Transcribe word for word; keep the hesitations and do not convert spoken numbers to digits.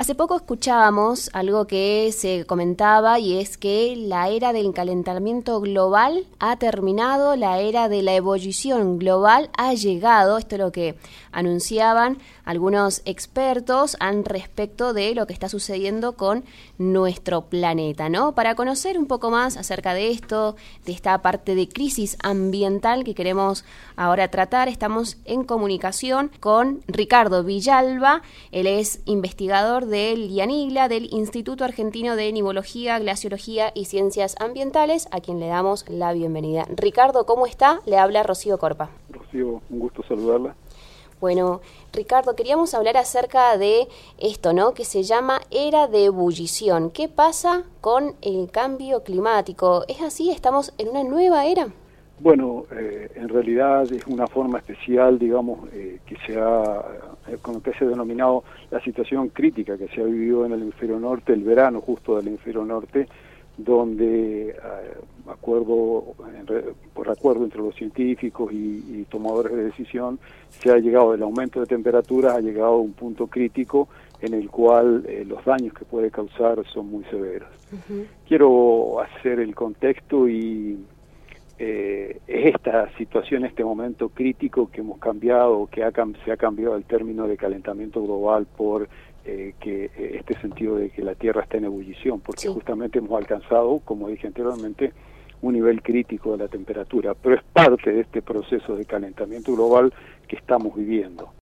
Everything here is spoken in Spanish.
Hace poco escuchábamos algo que se comentaba y es que la era del calentamiento global ha terminado, la era de la ebullición global ha llegado. Esto es lo que anunciaban algunos expertos al respecto de lo que está sucediendo con nuestro planeta, ¿no? Para conocer un poco más acerca de esto, de esta parte de crisis ambiental que queremos ahora tratar, estamos en comunicación con Ricardo Villalba. Él es investigador del IANIGLA, del Instituto Argentino de Nimología, Glaciología y Ciencias Ambientales, a quien le damos la bienvenida. Ricardo, ¿cómo está? Le habla Rocío Corpa. Rocío, un gusto saludarla. Bueno, Ricardo, queríamos hablar acerca de esto, ¿no? Que se llama era de ebullición. ¿Qué pasa con el cambio climático? ¿Es así? ¿Estamos en una nueva era? Bueno, eh, en realidad es una forma especial, digamos, eh, que se ha, eh, con lo que se ha denominado la situación crítica que se ha vivido en el hemisferio norte, el verano justo del hemisferio norte, donde, eh, acuerdo, por acuerdo entre los científicos y, y tomadores de decisión, se ha llegado, el aumento de temperaturas ha llegado a un punto crítico en el cual eh, los daños que puede causar son muy severos. Uh-huh. Quiero hacer el contexto y eh, es esta situación, este momento crítico que hemos cambiado, que ha, se ha cambiado el término de calentamiento global por Eh, que eh, este sentido de que la Tierra está en ebullición, porque sí, justamente hemos alcanzado, como dije anteriormente, un nivel crítico de la temperatura, pero es parte de este proceso de calentamiento global que estamos viviendo.